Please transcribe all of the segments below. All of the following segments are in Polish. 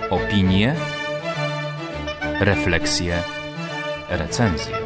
Opinie, refleksje, recenzje.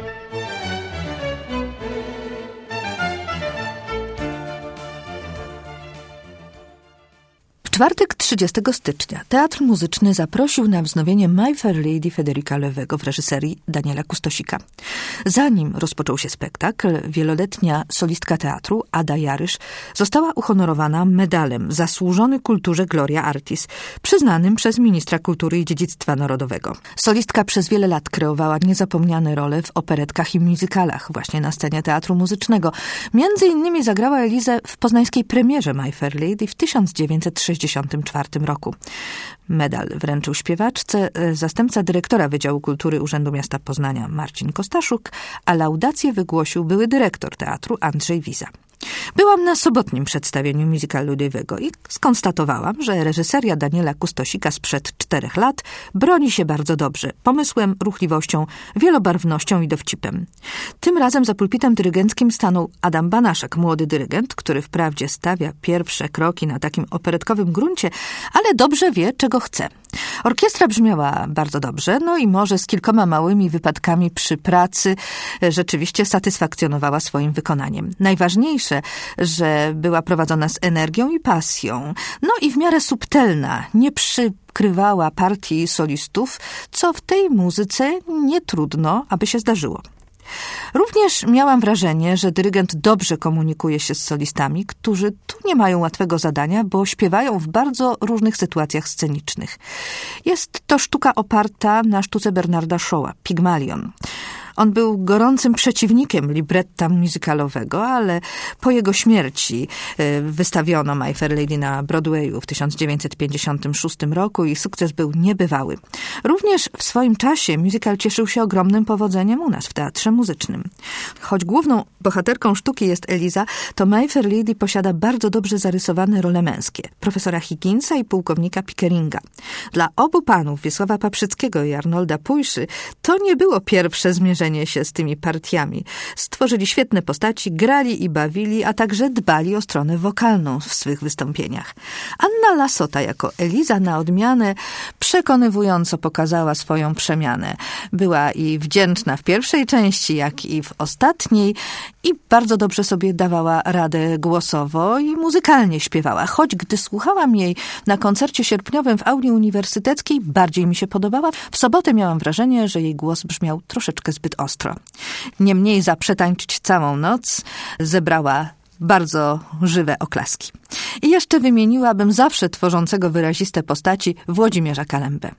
W czwartek 30 stycznia Teatr Muzyczny zaprosił na wznowienie My Fair Lady Federica Loewego w reżyserii Daniela Kustosika. Zanim rozpoczął się spektakl, wieloletnia solistka teatru Ada Jarysz została uhonorowana medalem Zasłużony Kulturze Gloria Artis, przyznanym przez ministra kultury i dziedzictwa narodowego. Solistka przez wiele lat kreowała niezapomniane role w operetkach i musicalach właśnie na scenie Teatru Muzycznego. Między innymi zagrała Elizę w poznańskiej premierze My Fair Lady w 1964 roku. Medal wręczył śpiewaczce zastępca dyrektora Wydziału Kultury Urzędu Miasta Poznania Marcin Kostaszuk, a laudację wygłosił były dyrektor teatru Andrzej Wiza. Byłam na sobotnim przedstawieniu musicalu Loewego i skonstatowałam, że reżyseria Daniela Kustosika sprzed 4 lat broni się bardzo dobrze, pomysłem, ruchliwością, wielobarwnością i dowcipem. Tym razem za pulpitem dyrygenckim stanął Adam Banaszak, młody dyrygent, który wprawdzie stawia pierwsze kroki na takim operetkowym gruncie, ale dobrze wie, czego chce. Orkiestra brzmiała bardzo dobrze, no i może z kilkoma małymi wypadkami przy pracy rzeczywiście satysfakcjonowała swoim wykonaniem. Najważniejsze, że była prowadzona z energią i pasją, no i w miarę subtelna, nie przykrywała partii solistów, co w tej muzyce nie trudno, aby się zdarzyło. Również miałam wrażenie, że dyrygent dobrze komunikuje się z solistami, którzy tu nie mają łatwego zadania, bo śpiewają w bardzo różnych sytuacjach scenicznych. Jest to sztuka oparta na sztuce Bernarda Shawa, Pygmalion. On był gorącym przeciwnikiem libretta musicalowego, ale po jego śmierci wystawiono My Fair Lady na Broadwayu w 1956 roku i sukces był niebywały. Również w swoim czasie musical cieszył się ogromnym powodzeniem u nas w Teatrze Muzycznym. Choć główną bohaterką sztuki jest Eliza, to My Fair Lady posiada bardzo dobrze zarysowane role męskie, profesora Higginsa i pułkownika Pickeringa. Dla obu panów, Wiesława Paprzyckiego i Arnolda Pujszy, to nie było pierwsze zmierzenie się z tymi partiami. Stworzyli świetne postaci, grali i bawili, a także dbali o stronę wokalną w swych wystąpieniach. Anna Lasota jako Eliza na odmianę przekonywująco pokazała swoją przemianę. Była i wdzięczna w pierwszej części, jak i w ostatniej i bardzo dobrze sobie dawała radę głosowo i muzykalnie śpiewała. Choć gdy słuchałam jej na koncercie sierpniowym w auli uniwersyteckiej, bardziej mi się podobała. W sobotę miałam wrażenie, że jej głos brzmiał troszeczkę zbyt ostro. Niemniej za Przetańczyć całą noc zebrała bardzo żywe oklaski. I jeszcze wymieniłabym zawsze tworzącego wyraziste postaci Włodzimierza Kalembę.